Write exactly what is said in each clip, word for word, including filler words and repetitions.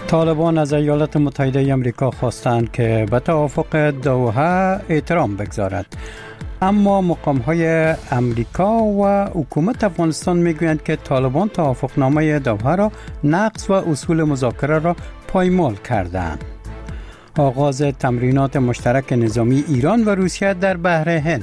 طالبان از ایالات متحده آمریکا خواستند که به توافق دوحه احترام بگذارد، اما مقام‌های آمریکا و حکومت افغانستان میگویند که طالبان توافقنامه دوحه را نقض و اصول مذاکره را پایمال کردند. آغاز تمرینات مشترک نظامی ایران و روسیه در بحر هند.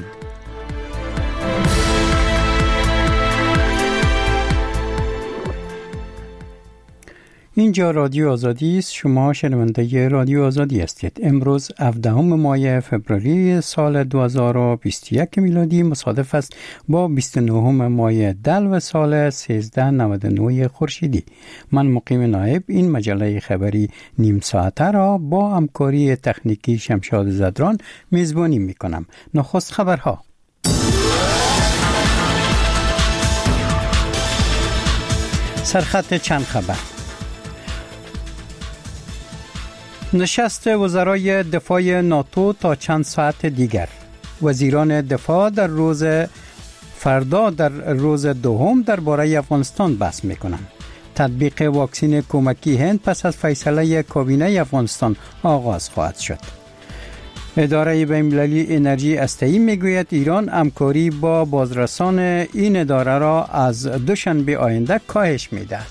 اینجا رادیو آزادی است. شما شنونده رادیو آزادی هستید. امروز هفدهم ماه فوریه سال دو هزار و بیست و یک میلادی مصادف است با بیست و نهم ماه دلو سال سیزده نود و نه خورشیدی. من مقیم نایب این مجله خبری نیم ساعته را با همکاری تکنیکی شمشاد زدران میزبانی میکنم. نخست خبرها. سرخط چند خبر. نشست وزرای دفاع ناتو تا چند ساعت دیگر. وزیران دفاع در روز فردا در روز دوم درباره افغانستان بحث میکنند. تطبیق واکسن کمکی هند پس از فیصله کابینه افغانستان آغاز خواهد شد. اداره بین‌المللی انرژی هسته‌ای میگوید ایران همکاری با بازرسان این اداره را از دوشنبه آینده کاهش میدهد.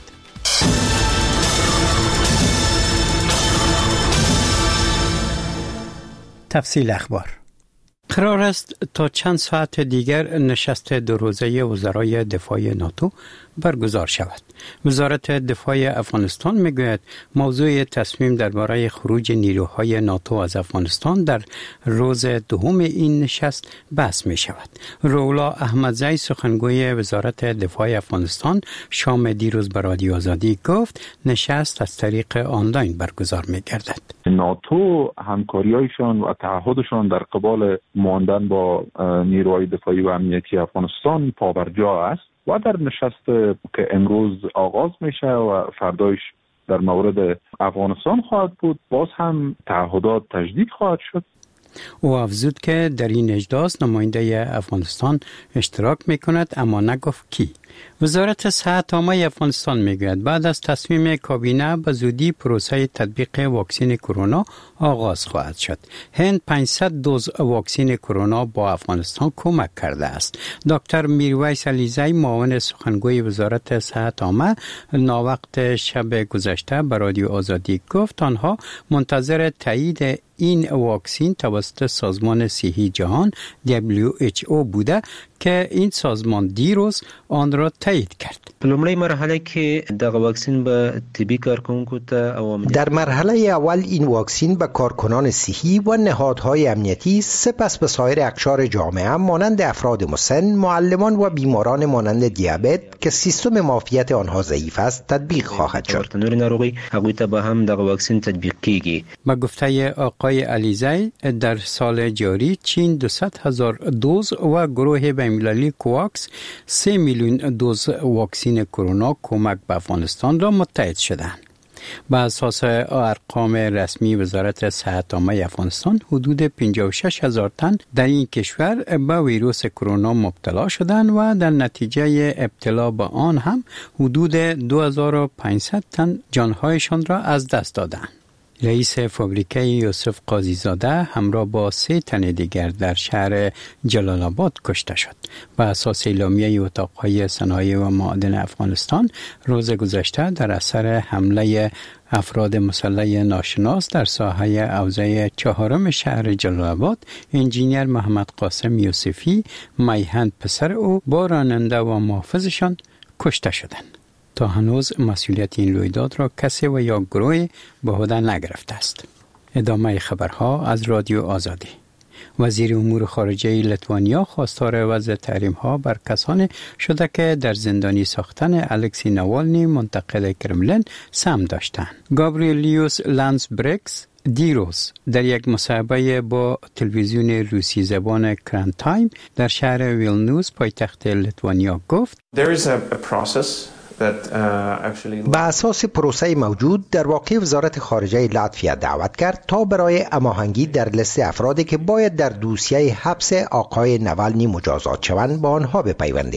تفصیل اخبار. قرار است تا چند ساعت دیگر نشست دو روزه وزرای دفاع ناتو برگزار شود. وزارت دفاع افغانستان میگوید موضوع تصمیم درباره خروج نیروهای ناتو از افغانستان در روز دوم این نشست بحث می شود. رولا احمدزی سخنگوی وزارت دفاع افغانستان شام دیروز به رادیو آزادی گفت نشست از طریق آنلاین برگزار می گردد. ناتو همکاری‌هایشان و تعهدشان در قبال ماندن با نیروهای دفاعی و امنیتی افغانستان پابرجا است و در نشست که امروز آغاز میشه و فردایش در مورد افغانستان خواهد بود باز هم تعهدات تجدید خواهد شد. او افزود که در این اجلاس نماینده افغانستان اشتراک میکند اما نگفت کی. وزارت صحت عامه افغانستان میگوید بعد از تصمیم کابینه به زودی پروسه تطبیق واکسن کرونا آغاز خواهد شد. هند پانصد دوز واکسن کرونا با افغانستان کمک کرده است. دکتر میرویس علیزی معاون سخنگوی وزارت صحت عامه ناوقت شب گذشته به رادیو آزادی گفت آنها منتظر تایید این واکسن توسط سازمان صحی جهان دبلیو اچ او بوده که این سازمان دیروز آن را تایید کرد. لومړی مرحله کې دغه واکسین به طبي کارکونکو ته او در مرحله اول این واکسین به کارکنان صحی و نهادهای امنیتی سپس به سایر اقشار جامعه مانند افراد مسن، معلمان و بیماران مانند دیابت که سیستم معافیت آنها ضعیف است تطبیق خواهد شد. نور ناروغی هغوی ته به هم دغه واکسین تطبیق کیږي. با گفته آقای علیزی در سال جاری چین دویست هزار دوز و گروه بین‌المللی کوواکس سه میلیون دوز واکسن کرونا کمک به افغانستان را متحد شدند. با اساس ارقام رسمی وزارت صحت عامه افغانستان حدود پنجاه و شش هزار تن در این کشور به ویروس کرونا مبتلا شدند و در نتیجه ابتلا به آن هم حدود دو هزار و پانصد تن جانهایشان را از دست دادند. رئیس فابریکه یوسف قاضی زاده همراه با سه تن دیگر در شهر جلال آباد کشته شد. بر اساس اعلامیه اتاقهای صنایع و معادن افغانستان روز گذشته در اثر حمله افراد مسلح ناشناس در ساحه حوزه چهارم شهر جلال آباد انجینیر محمد قاسم یوسفی میهن پسر او با راننده و محافظشان کشته شدند. تا هنوز مسئولیت این رویداد را کسی و یا گروهی به عهده نگرفته است. ادامه خبرها از رادیو آزادی. وزیر امور خارجه لیتوانیا خواستار وضع تحریم‌ها بر کسانی شده که در زندانی ساختن الکسی ناوالنی منتقد کرملین سهم داشتند. گابریلیوس لانسبرگس دیروز در یک مصاحبه با تلویزیون روسی زبان کران تایم در شهر ویلنیوس پایتخت لیتوانیا گفت There is a, a process that uh, actually به اساس پروسه موجود در واقع وزارت خارجه لاتویا دعوت کرد تا برای هماهنگی در لیست افرادی که باید در دوسیه حبس آقای ناوالنی مجازات شوند با آنها بپیوندیم.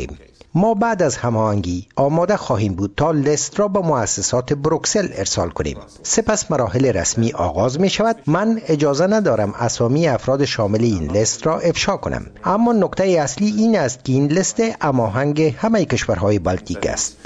ما بعد از هماهنگی آماده خواهیم بود تا لیست را به مؤسسات بروکسل ارسال کنیم. سپس مراحل رسمی آغاز می شود. من اجازه ندارم اسامی افراد شامل این لیست را افشا کنم، اما نکته اصلی این است که این لیست هماهنگ همه کشورهای بالتیک است.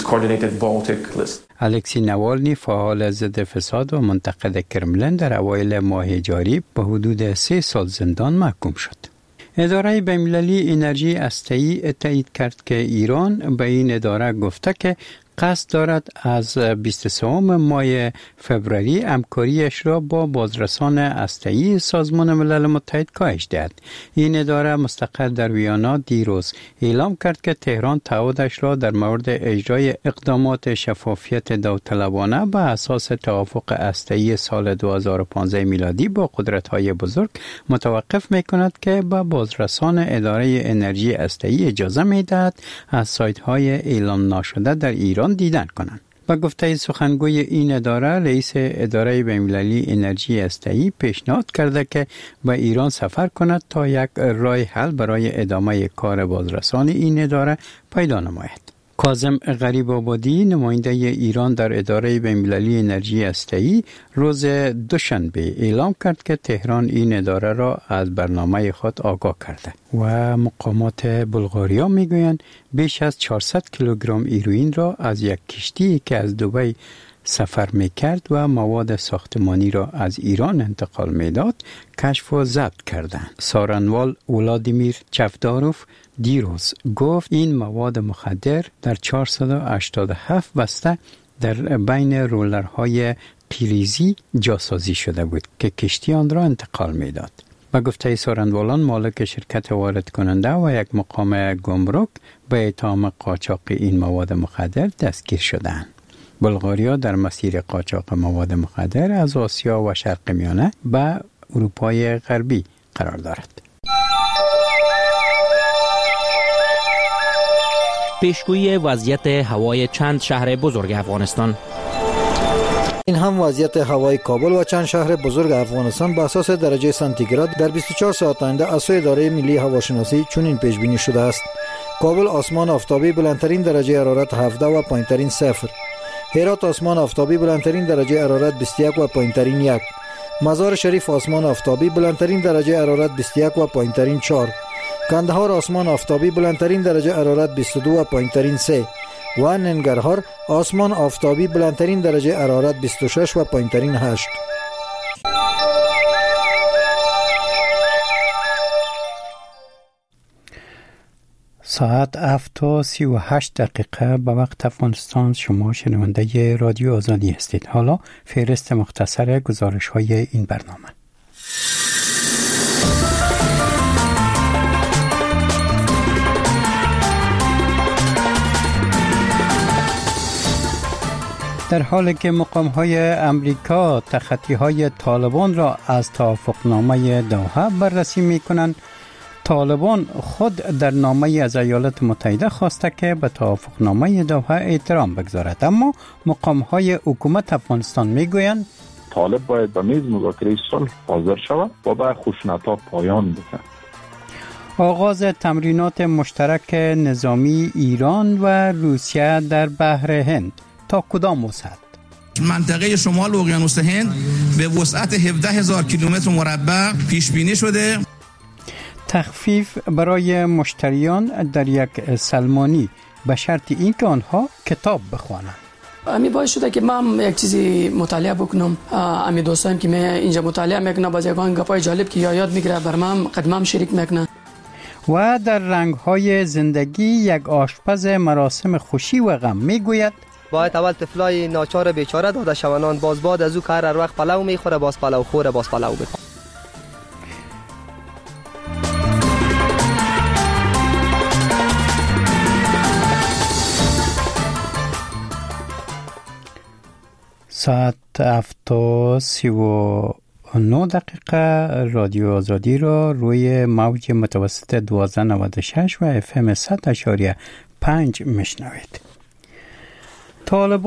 الکسی نوالنی فعال ضد فساد و منتقد کرملین در اوایل ماه جاری به حدود سه سال زندان محکوم شد. اداره بین‌المللی انرژی هسته‌ای تایید کرد که ایران به این اداره گفته که قصد دارد از بیست و سوم ماه فوریه همکاریش را با بازرسان هسته‌ای سازمان ملل متحد کاهش دهد. این اداره مستقر در ویانا دیروز اعلام کرد که تهران تعهدش را در مورد اجرای اقدامات شفافیت داوطلبانه به اساس توافق هسته‌ای سال دو هزار و پانزده میلادی با قدرت‌های بزرگ متوقف می‌کند که به بازرسان اداره انرژی هسته‌ای اجازه می‌دهد از سایت‌های اعلام ناشده در ایران دیدن کنند. با گفته سخنگوی این اداره، رئیس اداره بین‌المللی انرژی هسته‌ای پیشنهاد کرده که به ایران سفر کند تا یک راه حل برای ادامه کار بازرسان این اداره پیدا نماید. کاظم غریب‌آبادی نماینده ایران در اداره بین‌المللی انرژی هسته‌ای روز دوشنبه اعلام کرد که تهران این اداره را از برنامه خود آگاه کرده و مقامات بلغاریا میگویند بیش از چهارصد کیلوگرم هیروئین را از یک کشتی که از دبی سفر میکرد و مواد ساختمانی را از ایران انتقال میداد کشف و ضبط کردند. سارنوال ولادیمیر چفداروف دیروز گفت این مواد مخدر در چهارصد و هشتاد و هفت بسته در بین رولرهای پیریزی جاسازی شده بود که کشتی آن را انتقال میداد. با گفته سارنوالان مالک شرکت وارد کننده و یک مقام گمرک به اتهام قاچاق این مواد مخدر دستگیر شدند. بلغاریا در مسیر قاچاق مواد مخدر از آسیا و شرق میانه به اروپای غربی قرار دارد. پیشگویی وضعیت هوای چند شهر بزرگ افغانستان. این هم وضعیت هوای کابل و چند شهر بزرگ افغانستان به اساس درجه سانتیگراد در بیست و چهار ساعت آینده از سوی اداره ملی هواشناسی چنین پیش بینی شده است. کابل آسمان آفتابی بلندترین درجه حرارت هفده و پایینترین صفر. هرات آسمان آفتابی بلندترین درجه حرارت بیست و یک و پایینترین یک. مزار شریف آسمان آفتابی بلندترین درجه حرارت بیست و یک و پایینترین چهار. کندهار آسمان آفتابی بلندترین درجه حرارت بیست و دو و پایینترین سه. و ننگرهار آسمان آفتابی بلندترین درجه حرارت بیست و شش و پایینترین هشت. ساعت هفت و سی و هشت دقیقه به وقت افغانستان. شما شنونده رادیو آزادی هستید. حالا فهرست مختصر گزارش های این برنامه. در حالی که مقام‌های امریکا تخطی‌های طالبان را از توافقنامه دوحه بررسی می‌کنند، طالبان خود در نامه از ایالات متحده خواسته که به توافقنامه دوحه احترام بگذارد، اما مقام‌های حکومت افغانستان می‌گویند طالب باید به میز مذاکره صلح حاضر شود و به خشونت‌ها پایان بده. آغاز تمرینات مشترک نظامی ایران و روسیه در بحر هند تا کدام وسعت؟ منطقه شمال اقیانوس هند به وسعت هفده هزار کیلومتر مربع پیش بینی شده. تخفیف برای مشتریان در یک سلمانی به شرط اینکه آنها کتاب بخوانند. امی باعث شده که من یک چیزی مطالعه بکنم. امی دوستایم که من اینجا مطالعه میکنم باز یگان گپای جالب که یاد میگیره بر من قدمم شریک میکنه. و در رنگ‌های زندگی یک آشپز مراسم خوشی و غم میگوید باید اول طفلای ناچار بیچاره داده شونان باز بعد از او که هر وقت پلو میخوره باز پلو خوره باز پلو بخوره. ساعت هفت و سی و نه دقیقه رادیو آزادی را روی موج متوسط دوازده نود و شش و اف ام صد اشاریه پنج میشنوید. طالبان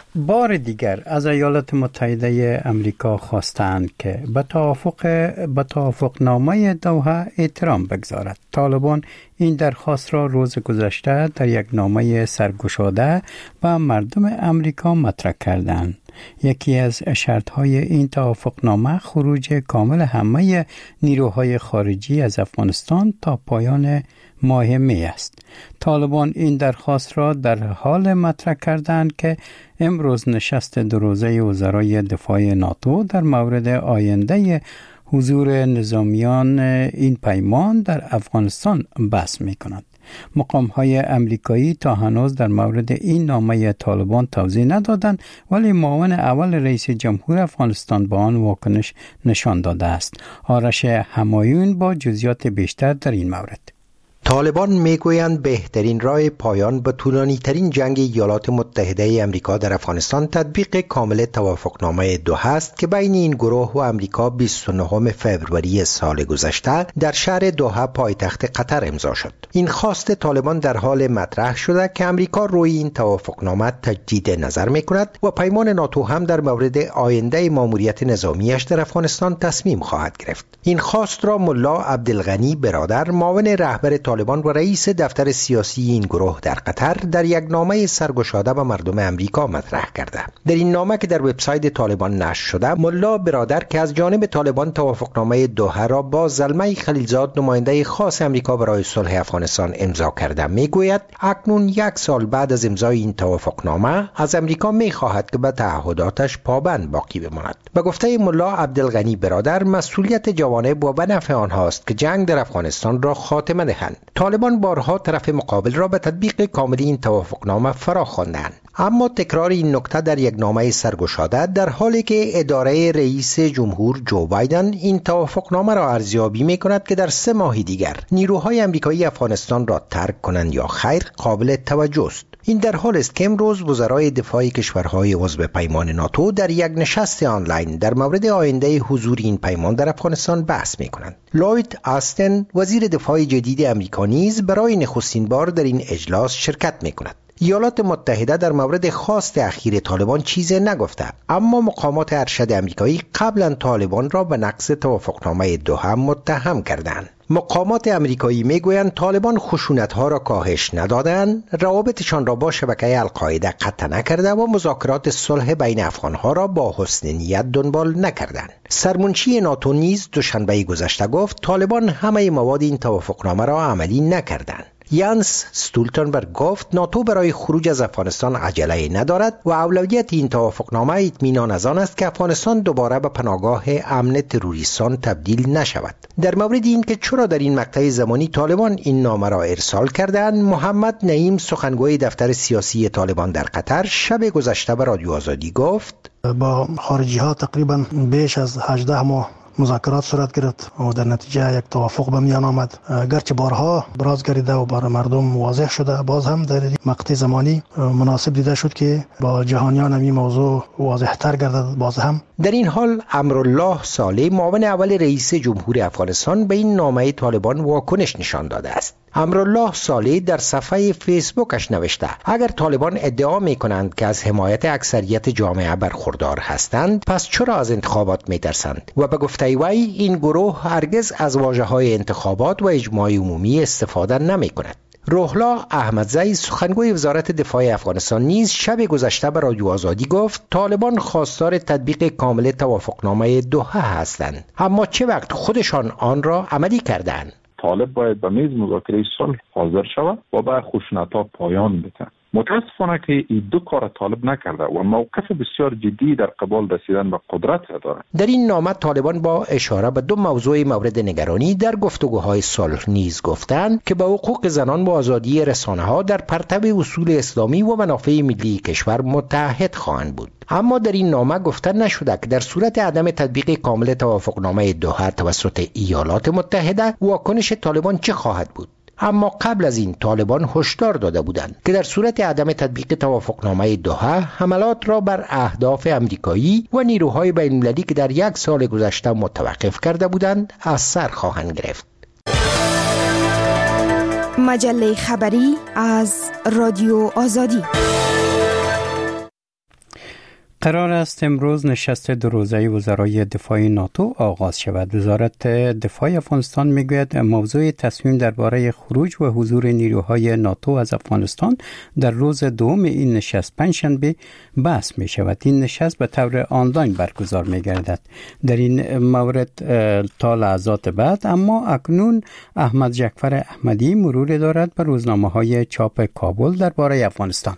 بار دیگر از ایالات متحده امریکا خواستند که به توافق به توافقنامه دوحه احترام بگذارد. طالبان این درخواست را روز گذشته در یک نامه سرگشاده به مردم امریکا مطرح کردند. یکی از شرط‌های این توافقنامه خروج کامل همه نیروهای خارجی از افغانستان تا پایان ماه می است. طالبان این درخواست را در حال مطرح کردند که امروز نشست دو روزه وزرای دفاع ناتو در مورد آینده حضور نظامیان این پیمان در افغانستان بحث می کند. مقام‌های امریکایی تا هنوز در مورد این نامه طالبان توضیح ندادند، ولی معاون اول رئیس جمهور افغانستان با آن واکنش نشان داده است. آرش همایون با جزئیات بیشتر در این مورد. طالبان میگویند بهترین راه پایان به طولانی ترین جنگ ایالات متحده امریکا در افغانستان تطبیق کامل توافقنامه دوحه است که بین این گروه و امریکا بیست و نهم فوریه سال گذشته در شهر دوحه پایتخت قطر امضا شد. این خواست طالبان در حال مطرح شده که امریکا روی این توافقنامه تجدید نظر میکند و پیمان ناتو هم در مورد آینده ماموریت نظامیش در افغانستان تصمیم خواهد گرفت. این خواست را ملا عبدالغنی برادر، معاون رهبر طالبان و رئیس دفتر سیاسی این گروه در قطر، در یک نامه سرگشاده به مردم امریکا مطرح کرده. در این نامه که در وبسایت طالبان نشر شده، ملا برادر که از جانب طالبان توافقنامه دوحه را با زلمه خلیلزاد نماینده خاص امریکا برای صلح افغانستان امضا کرده، میگوید اکنون یک سال بعد از امضای این توافقنامه از امریکا میخواهد که به تعهداتش پابند باقی بماند. به گفته ملا عبدالغنی برادر، مسئولیت جوانب و به نفع آنهاست که جنگ در افغانستان را خاتمه دهند. طالبان بارها طرف مقابل را به تطبیق کامل این توافقنامه فرا خواندند، اما تکرار این نکته در یک نامه سرگشاده در حالی که اداره رئیس جمهور جو بایدن این توافقنامه را ارزیابی می‌کند که در سه ماه دیگر نیروهای آمریکایی افغانستان را ترک کنند یا خیر قابل توجه است. این در حال است که امروز وزرای دفاع کشورهای عضو پیمان ناتو در یک نشست آنلاین در مورد آینده حضور این پیمان در افغانستان بحث می‌کنند. لوید آستن، وزیر دفاع جدید آمریکا، نیز برای نخستین بار در این اجلاس شرکت می‌کند. ایالات متحده در مورد خواست اخیر طالبان چیزی نگفته، اما مقامات ارشد آمریکایی قبلا طالبان را به نقض توافقنامه دوحه متهم کردند. مقامات آمریکایی میگویند طالبان خشونت‌ها را کاهش ندادند، روابطشان را با شبکه القاعده قطع نکرده و مذاکرات صلح بین افغان‌ها را با حسن نیت دنبال نکردند. سرمنشی ناتو نیز دوشنبه گذشته گفت طالبان همه مواد این توافقنامه را عملی نکردند. یانس استولتنبرگ گفت ناتو برای خروج از افغانستان عجله ندارد و اولویت این توافقنامه اطمینان از آن است که افغانستان دوباره به پناهگاه امن تروریستان تبدیل نشود. در مورد این که چرا در این مقطع زمانی طالبان این نامه را ارسال کردند، محمد نعیم، سخنگوی دفتر سیاسی طالبان در قطر، شب گذشته به رادیو آزادی گفت با خارجی ها تقریبا بیش از هجده ماه مذاکرات صورت گرفت و در نتیجه یک توافق به میان آمد. گرچه بارها براز گردیده و بر مردم واضح شده، باز هم در مقطع زمانی مناسب دیده شد که با جهانیان این موضوع واضح تر گردد. باز هم در این حال امرالله صالح، معاون اول رئیس جمهور افغانستان، به این نامه طالبان واکنش نشان داده است. امرالله صالح در صفحه فیسبوکش نوشته اگر طالبان ادعا می کنند که از حمایت اکثریت جامعه برخوردار هستند، پس چرا از انتخابات می ترسند؟ و به گفته وی این گروه هرگز از واژه‌های انتخابات و اجماع عمومی استفاده نمی کند. روحلا احمدزی، سخنگوی وزارت دفاع افغانستان، نیز شب گذشته به رادیو آزادی گفت طالبان خواستار تطبیق کامل توافقنامه دوحه هستند، اما چه وقت خودشان آن را عملی کردند؟ طالب باید به میز مذاکره صلح حاضر شود و به خشونت‌ها پایان بده. متاسفانه که این دو کار طالب نکرده و موقف بسیار جدی در قبال رسیدن به قدرت دارد. در این نامه طالبان با اشاره به دو موضوع مورد نگرانی در گفتگوهای صلح نیز گفتند که به حقوق زنان و آزادی رسانه‌ها در پرتو اصول اسلامی و منافع ملی کشور متحد خواهند بود. اما در این نامه گفته نشده که در صورت عدم تطبیق کامل توافقنامه دوحه توسط ایالات متحده واکنش طالبان چه خواهد بود. اما قبل از این طالبان هشدار داده بودند که در صورت عدم تطبیق توافقنامه دوحه حملات را بر اهداف آمریکایی و نیروهای بین‌المللی که در یک سال گذشته متوقف کرده بودند از سر خواهند گرفت. مجله خبری از رادیو آزادی. قرار است امروز نشست دو روزه وزرای دفاع ناتو آغاز شود. وزارت دفاع افغانستان میگوید موضوع تصمیم درباره خروج و حضور نیروهای ناتو از افغانستان در روز دوم این نشست پنجشنبه بحث می شود. این نشست به طور آنلاین برگزار می گردد. در این مورد تا لحظات بعد اما اکنون احمد جعفر احمدی مرور دارد بر روزنامه‌های چاپ کابل درباره افغانستان.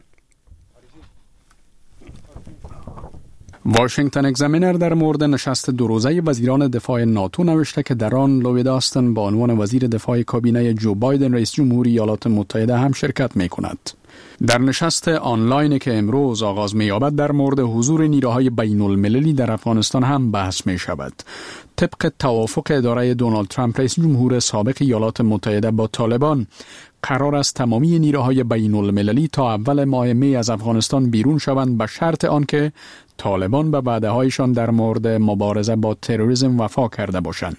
واشنگتن اگزامینر در مورد نشست دو روزه وزیران دفاع ناتو نوشته که در آن لوید آستن با عنوان وزیر دفاع کابینه جو بایدن رئیس جمهوری ایالات متحده هم شرکت می کند. در نشست آنلاینی که امروز آغاز می یابد در مورد حضور نیروهای بین المللی در افغانستان هم بحث می شود. طبق توافق اداره دونالد ترامپ رئیس جمهور سابق ایالات متحده با طالبان، قرار است تمامی نیروهای بین المللی تا اول ماه می از افغانستان بیرون شوند به شرط آنکه طالبان به وعده‌هایشان در مورد مبارزه با تروریسم وفا کرده باشند.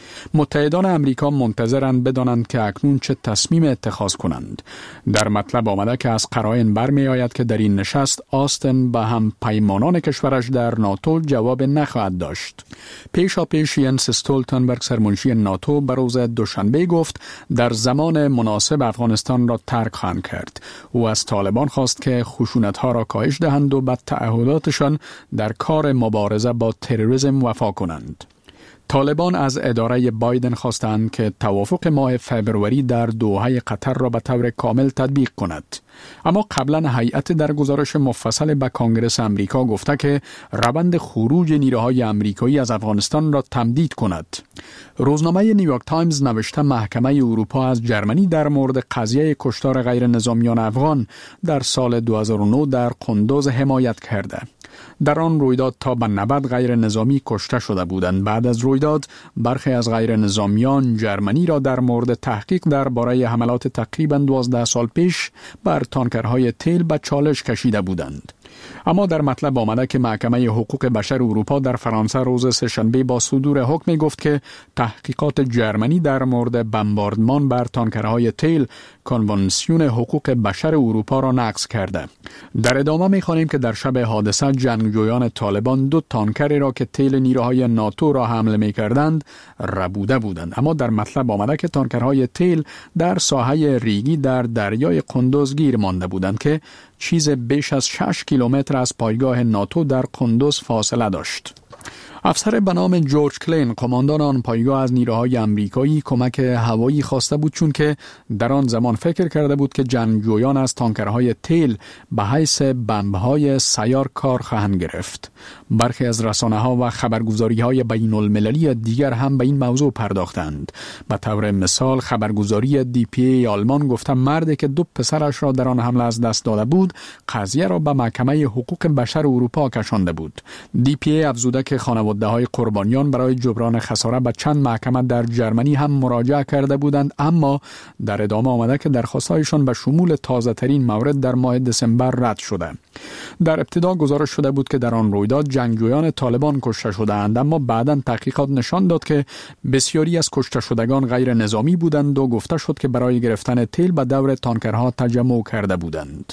متحدان امریکا منتظرند بدانند که اکنون چه تصمیم اتخاذ کنند. در مطلب آمده که از قرائن برمی آید که در این نشست آستن به هم پیمانان کشورش در ناتو جواب نخواهد داشت. پیشا پیش ینس استولتنبرگ سرمنشی ناتو به روز دوشنبه گفت در زمان مناسب افغانستان را ترک خواهند کرد. او از طالبان خواست که خشونت‌ها را کاهش دهند و به تعهداتشان در کار مبارزه با تروریسم وفا کنند. طالبان از اداره بایدن خواستند که توافق ماه فبروری در دوحه قطر را به طور کامل تطبیق کند. اما قبلا هیئت در گزارش مفصل به کنگره امریکا گفته که روند خروج نیروهای امریکایی از افغانستان را تمدید کند. روزنامه نیویورک تایمز نوشته محکمه اروپا از جرمنی در مورد قضیه کشتار غیر نظامیان افغان در سال دو هزار و نه در قندوز حمایت کرده. در آن رویداد تا به نود غیر نظامی کشته شده بودند. بعد از رویداد برخی از غیر نظامیان جرمنی را در مورد تحقیق درباره حملات تقریباً دوازده سال پیش بر تانکرهای تیل به چالش کشیده بودند. اما در مطلب آمده که محکمه حقوق بشر اروپا در فرانسه روز سه‌شنبه با صدور حکم گفت که تحقیقات جرمنی در مورد بمباردمان بر تانکرهای تیل کنوانسیون حقوق بشر اروپا را نقض کرده. در ادامه می‌خوانیم که در شب حادثه جنگجویان طالبان دو تانکری را که تیل نیروهای ناتو را حمل می‌کردند ربوده بودند. اما در مطلب آمده که تانکرهای تیل در ساحه ریگی در دریای قندوز گیر مانده بودند که چیز بیش از شش کیلومتر از پایگاه ناتو در قندوز فاصله داشت. افسر به نام جورج کلین قماندان آن پایگاه از نیروهای امریکایی کمک هوایی خواسته بود، چون که در آن زمان فکر کرده بود که جنگجویان از تانکرهای تیل به حیث بمب‌های سیار کار خواهند گرفت. برخی از رسانه‌ها و خبرگزاری‌های بین المللی دیگر هم به این موضوع پرداختند. به طور مثال خبرگزاری دی پی ای آلمان گفته مردی که دو پسرش را در آن حمله از دست داده بود قضیه را به محکمه حقوق بشر اروپا کشانده بود. دی پی ای افزوده که خانواده‌های قربانیان برای جبران خسارت به چند محکمه در جرمنی هم مراجعه کرده بودند، اما در ادامه آمده که درخواست‌هایشان به شمول تازه‌ترین مورد در ماه دسامبر رد شده. در ابتدا گزارش شده بود که در آن رویداد جنگجویان طالبان کشته شدند، اما بعداً تحقیقات نشان داد که بسیاری از کشته شدگان غیر نظامی بودند و گفته شد که برای گرفتن تیل به دور تانکرها تجمع کرده بودند.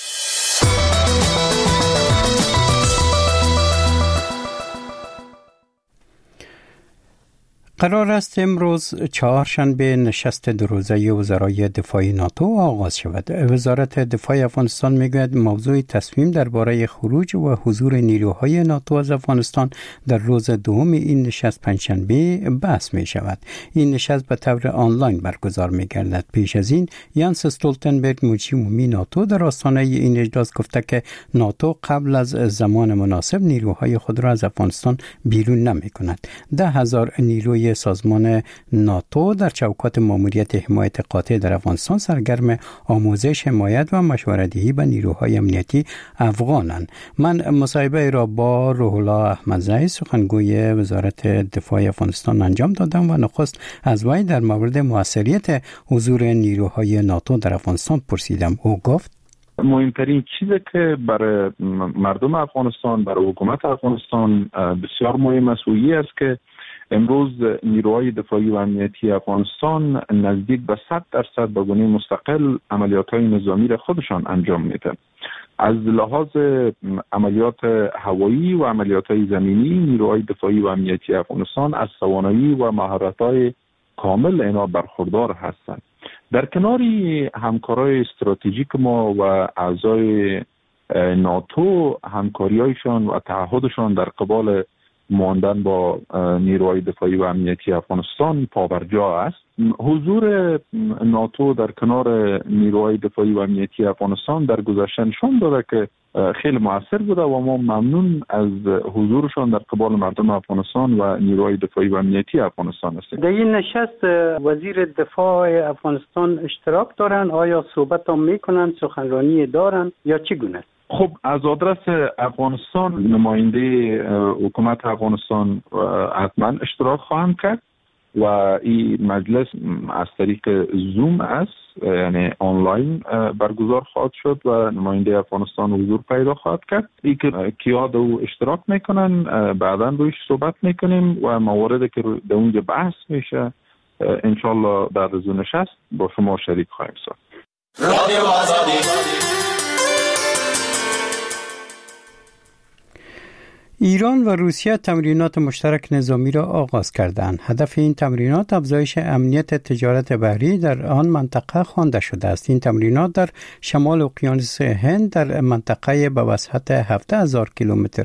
قرار است امروز چهارشنبه نشست دو روزه وزرای دفاع ناتو آغاز شود. وزارت دفاع افغانستان میگوید موضوع تصمیم درباره خروج و حضور نیروهای ناتو از افغانستان در روز دوم این نشست پنجشنبه بحث می شود. این نشست به طور آنلاین برگزار می گردد. پیش از این ینس استولتنبرگ مجری عمومی ناتو در آستانه این اجلاس گفته که ناتو قبل از زمان مناسب نیروهای خود را از افغانستان بیرون نمی کند. ده هزار نیروی سازمان ناتو در چوکات ماموریت حمایت قاطع در افغانستان سرگرم آموزش، حمایت و مشوره‌دهی به نیروهای امنیتی افغانند. من مصاحبه را با روح الله احمدزی سخنگوی وزارت دفاع افغانستان انجام دادم و نخست از وی در مورد موثریت حضور نیروهای ناتو در افغانستان پرسیدم. او گفت مهمترین چیزی که برای مردم افغانستان، برای حکومت افغانستان بسیار مهم است و این است که امروز نیروهای دفاعی و امنیتی افغانستان نزدیک به صد درصد به گونه مستقل عملیات‌های نظامی را خودشان انجام میدن. از لحاظ عملیات هوایی و عملیات‌های زمینی نیروهای دفاعی و امنیتی افغانستان از توانایی و مهارت‌های کامل اینا برخوردار هستند. در کنار همکارای استراتژیک ما و اعضای ناتو همکاری‌هایشان و تعهدشان در قبال ماندن با نیروهای دفاعی و امنیتی افغانستان پابرجا است. حضور ناتو در کنار نیروهای دفاعی و امنیتی افغانستان در گذشته نشان داده که خیلی موثر بوده و ما ممنون از حضورشان در قبال مردم افغانستان و نیروهای دفاعی و امنیتی افغانستان هستیم. در این نشست وزیر دفاع افغانستان اشتراک دارن؟ آیا صحبت هم میکنن، سخنرانی دارن یا چگونه است؟ خب از آدرس افغانستان نماینده حکومت افغانستان حتما اشتراک خواهم کرد و این مجلس از طریق زوم است، یعنی آنلاین برگزار خواهد شد و نماینده افغانستان حضور پیدا خواهد کرد. این که کیا دو اشتراک میکنن بعدا رویش صحبت میکنیم و مواردی که در اونجا بحث میشه انشالله در روز نشست با شما شریک خواهیم شد. رادیو آزادی. ایران و روسیه تمرینات مشترک نظامی را آغاز کردند. هدف این تمرینات افزایش امنیت تجارت بحری در آن منطقه خوانده شده است. این تمرینات در شمال اقیانوس هند در منطقه به وسعت هفده هزار کیلومتر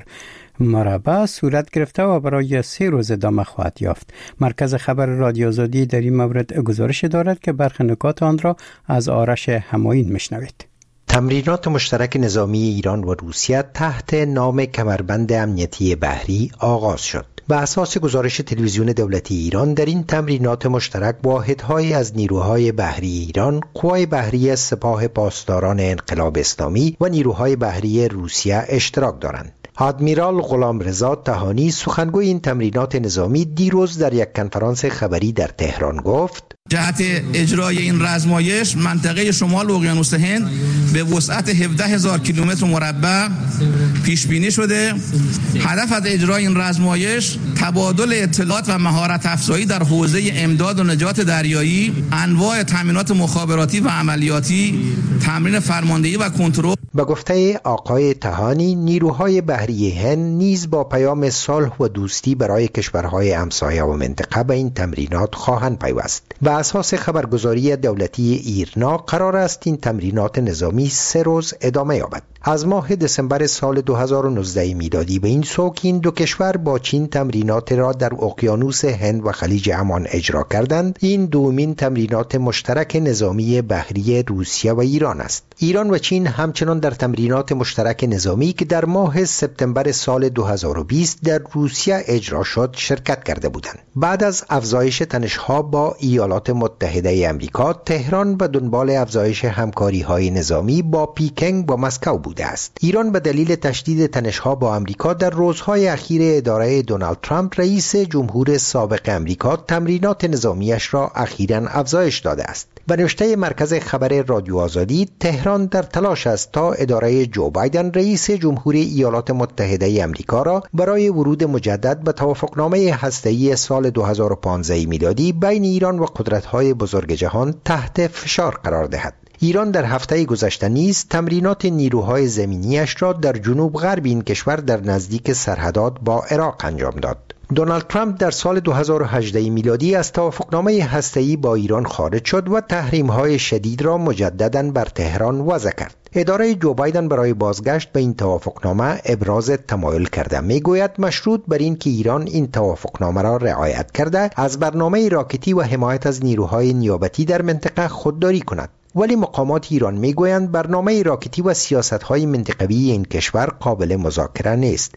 مربع صورت گرفته و برای سه روز ادامه خواهد یافت. مرکز خبر رادیو آزادی در این مورد گزارش دارد که برخی نکات آن را از آرش همایون میشنوید. تمرینات مشترک نظامی ایران و روسیه تحت نام کمربند امنیتی بحری آغاز شد. به اساس گزارش تلویزیون دولتی ایران در این تمرینات مشترک واحدهایی از نیروهای بحری ایران، قوای بحری سپاه پاسداران انقلاب اسلامی و نیروهای بحری روسیه اشتراک دارند. آدمیرال غلامرضا طحانی سخنگوی این تمرینات نظامی دیروز در یک کنفرانس خبری در تهران گفت: جهت اجرای این رزمایش منطقه شمال اقیانوس هند به وسعت هفده هزار کیلومتر مربع پیش بینی شده. هدف از اجرای این رزمایش تبادل اطلاعات و مهارت افزایی در حوزه امداد و نجات دریایی، انواع تامینات مخابراتی و عملیاتی، تمرین فرماندهی و کنترل. به گفته آقای طحانی نیروهای بحری هند نیز با پیام صلح و دوستی برای کشورهای همسایه و منطقه به این تمرینات خواهند پیوست. به اساس خبرگزاری دولتی ایرنا قرار است این تمرینات نظامی سه روز ادامه یابد. از ماه دسامبر سال دو هزار و نوزده میلادی به این سو که این دو کشور با چین تمرینات را در اقیانوس هند و خلیج عمان اجرا کردند، این دومین تمرینات مشترک نظامی بحری روسیه و ایران است. ایران و چین همچنان در تمرینات مشترک نظامی که در ماه سپتامبر سال دو هزار و بیست در روسیه اجرا شد شرکت کرده بودند. بعد از افزایش تنش‌ها با ایالات متحده آمریکا، تهران به دنبال افزایش همکاری‌های نظامی با پیکنگ با مسکو بوده است. ایران به دلیل تشدید تنش‌ها با آمریکا در روزهای اخیر اداره دونالد ترامپ رئیس جمهور سابق آمریکا تمرینات نظامیش را اخیراً افزایش داده است. به نوشته مرکز خبر رادیو آزادی، تهران در تلاش است تا اداره جو بایدن رئیس جمهوری ایالات متحده آمریکا را برای ورود مجدد به توافقنامه هسته‌ای سال دو هزار و پانزده میلادی بین ایران و قدرت‌های بزرگ جهان تحت فشار قرار دهد. ایران در هفته گذشته نیز تمرینات نیروهای زمینیش را در جنوب غرب این کشور در نزدیک سرحدات با عراق انجام داد. دونالد ترامپ در سال دو هزار و هجده میلادی از توافقنامه هسته‌ای با ایران خارج شد و تحریم‌های شدید را مجدداً بر تهران وضع کرد. اداره جو بایدن برای بازگشت به این توافقنامه ابراز تمایل کرده. میگوید مشروط بر این که ایران این توافقنامه را رعایت کرده از برنامه راکتی و حمایت از نیروهای نیابتی در منطقه خودداری کند. ولی مقامات ایران میگویند برنامه راکتی و سیاست‌های منطقوی این کشور قابل مذاکره نیست.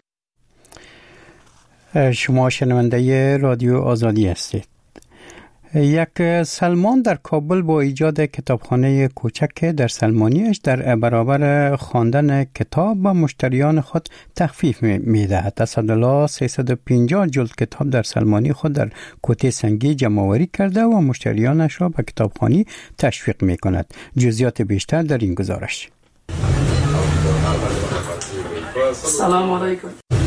شما شنونده رادیو آزادی هستید. یک سلمان در کابل با ایجاد کتابخانه کوچک در سلمانیش در برابر خواندن کتاب و مشتریان خود تخفیف می‌دهد. اسدالله سیصد و پنجاه جلد کتاب در سلمانی خود در کوته سنگی جمع‌آوری کرده و مشتریانش را به کتابخوانی تشویق می‌کند. جزئیات بیشتر در این گزارش. سلام علیکم.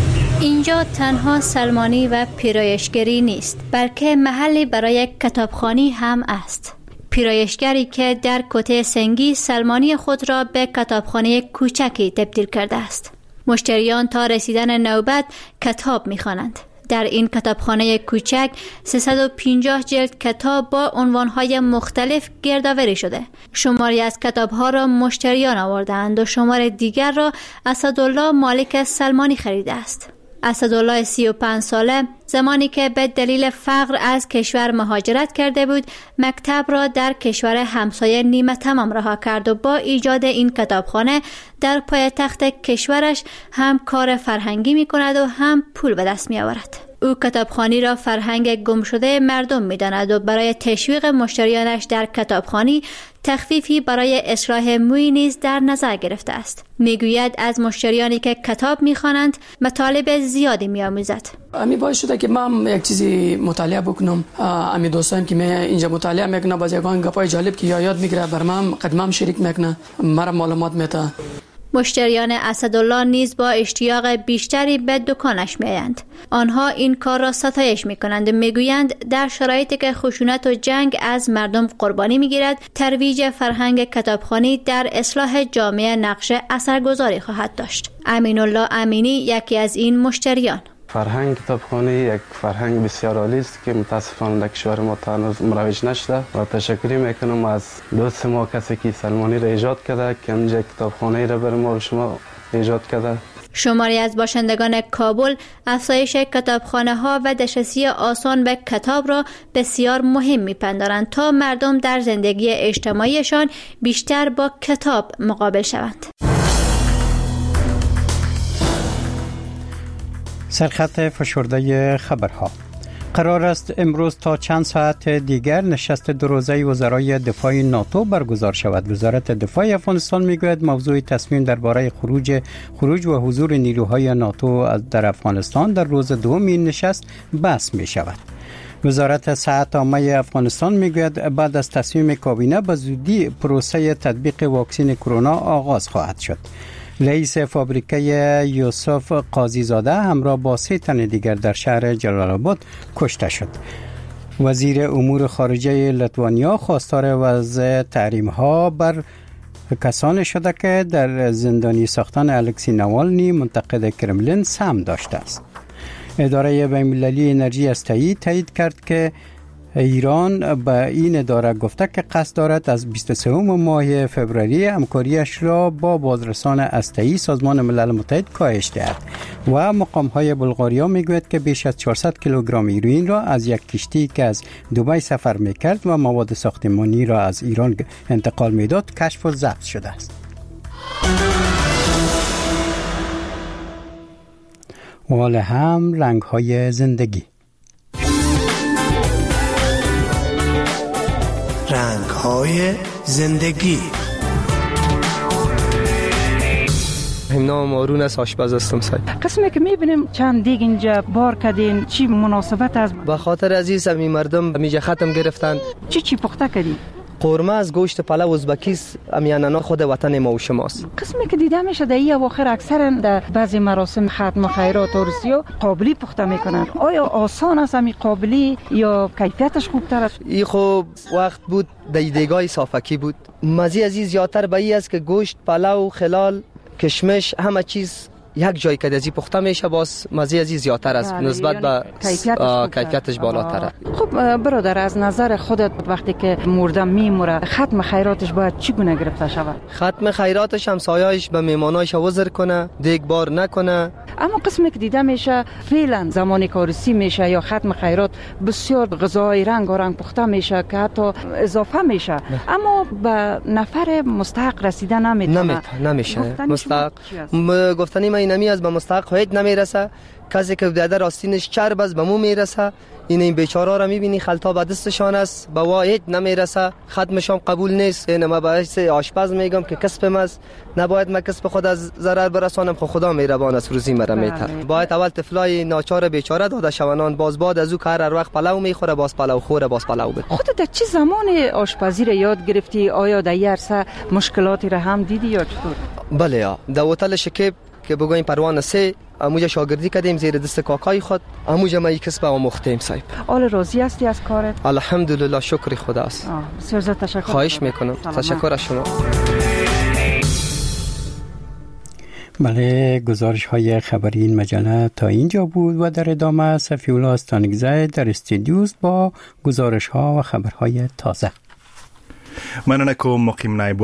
اینجا تنها سلمانی و پیرایشگری نیست، بلکه محلی برای کتابخوانی هم است. پیرایشگری که در کته سنگی سلمانی خود را به کتابخانه کوچکی تبدیل کرده است. مشتریان تا رسیدن نوبت کتاب می‌خوانند. در این کتابخانه کوچک سیصد و پنجاه جلد کتاب با عنوان‌های مختلف گردآوری شده. شماری از کتاب‌ها را مشتریان آوردند و شمار دیگر را اسدالله مالک سلمانی خریده است. اسدالله سی و پنج ساله زمانی که به دلیل فقر از کشور مهاجرت کرده بود، مکتب را در کشور همسایه نیمه تمام رها کرد و با ایجاد این کتابخانه در پایتخت کشورش هم کار فرهنگی می کند و هم پول به دست می آورد. او کتابخوانی را فرهنگ گم شده مردم می داند و برای تشویق مشتریانش در کتابخوانی تخفیفی برای اصلاح موی نیز در نظر گرفته است. میگوید از مشتریانی که کتاب میخوانند مطالب زیادی میآموزد. امی باعث شده که من یک چیزی مطالعه بکنم. امی دوستان که من اینجا مطالعه میکنه باز یگان گپای جالب که یاد میگیره برام قدمم شریک میکنه، مرا معلومات میده. مشتریان اسدالله نیز با اشتیاق بیشتری به دکانش میآیند. آنها این کار را ستایش میکنند و میگویند در شرایطی که خشونت و جنگ از مردم قربانی میگیرد، ترویج فرهنگ کتابخوانی در اصلاح جامعه نقش اثرگذاری خواهد داشت. امین الله امینی یکی از این مشتریان. فرهنگ کتابخوانی یک فرهنگ بسیار عالی است که متاسفانه در کشور ما هنوز مروج نشده و تشکر میکنم از دوست ما کسی که سلمانی را ایجاد کرده که اینجا کتابخانه را برای ما و شما ایجاد کرده. شماری از باشندگان کابل افزایش کتابخانه ها و دسترسی آسان به کتاب را بسیار مهم میپندارند تا مردم در زندگی اجتماعیشان بیشتر با کتاب مقابل شوند. سرخط فشرده خبرها. قرار است امروز تا چند ساعت دیگر نشست دو روزه وزرای دفاع ناتو برگزار شود. وزارت دفاع افغانستان میگوید موضوع تصمیم درباره خروج خروج و حضور نیروهای ناتو در افغانستان در روز دوم این نشست بحث می شود. وزارت صحت عامه افغانستان میگوید بعد از تصمیم کابینه به زودی پروسه تطبیق واکسن کرونا آغاز خواهد شد. رئیس فابریکه یوسف قاضی زاده همراه با سه تن دیگر در شهر جلال آباد کشته شد. وزیر امور خارجه لیتوانیا خواستار وضع تحریم ها بر کسانی شده که در زندانی ساختن الکسی نوالنی منتقد کرملین سهم داشته است. اداره بین‌المللی انرژی هسته‌ای تایید کرد که ایران به این اداره گفته که قصد دارد از بیست و سوم ماه فوریه همکاریش را با بازرسان هسته‌ای سازمان ملل متحد کاهش دهد و مقام‌های بلغاریا میگوید که بیش از چهارصد کیلوگرم هیروئین را از یک کشتی که از دبی سفر میکرد و مواد ساختمانی را از ایران انتقال میداد کشف و ضبط شده است. وال هم رنگ‌های زندگی. رنگ‌های زندگی. نام آرون است، آشپز هستم. سای قسمی که میبینیم چند دیگ اینجا بار کردین، چی مناسبت است؟ به خاطر عزیز می مردم میجا ختم گرفتن. چی چی پخته کردی؟ قورمه از گوشت پلو ازبکیست، امیانانا خود وطن ما و شماست. قسمی که دیده میشه در این اواخر اکثرا در بعضی مراسم ختم خیرات و رسیا قابلی پخته میکنن. آیا آسان است این قابلی یا کیفیتش خوبتر است؟ این خوب وقت بود دیدگاه صافکی بود. مزی عزیز زیادتر به این است که گوشت پلو خلال کشمش همه چیز یک جای که دزی پخته میشه باز مزه ازی زیادتر است نسبت به کیفیتش بالاتره. خب برادر از نظر خودت وقتی که مردم میموره ختم خیراتش باید چگونه گرفته شود؟ ختم خیراتش هم سایه‌اش به میمانایش وزر کنه، دیگ بار نکنه. اما قسمی که دیده میشه فعلا زمانی کارسی میشه یا ختم خیرات بسیار غذای رنگ و رنگ پخته میشه که حتی اضافه میشه نه. اما به نفر مستحق رسیده نمیتونه. نمیشه. مستحق م... گفتنی من اینمی از به مستحق هیچ نمیرسه. کسی که داده راستینش چرب از به مو میرسه. این این بیچاره را میبینی خلطا به دستشان است، به واحد نمیرسه، ختمشان قبول نیست. این ما باعث آشپز میگم که کسبم است، نباید ما کسب خود از ضرر برسانم، خود خدا مهربان است روزی مرا میتر. باید اول طفلای ناچار بیچاره داده شونان، باز بعد از او که هر وقت پلو میخوره باز پلو خوره باز پلو بخوره. خودت در چه زمان آشپزی را یاد گرفتی؟ آیا در این عرصه مشکلاتی را هم دیدی یا چطور؟ بله یا در هتل شکیب که بگویم پروانه سه اموجا شاگردی کردیم زیر دست کاکای خود، اموجا ما یک کسب آموختیم صاحب. حال راضی هستی از کارت؟ الحمدلله شکر خداست. بسیار زیاد تشکر. خواهش میکنم. تشکر از شما. بله، گزارش های خبری این مجله تا اینجا بود و در ادامه صفی‌الله استانگزی در استودیوست با گزارش ها و خبرهای تازه. مننه کوم مقیم نایب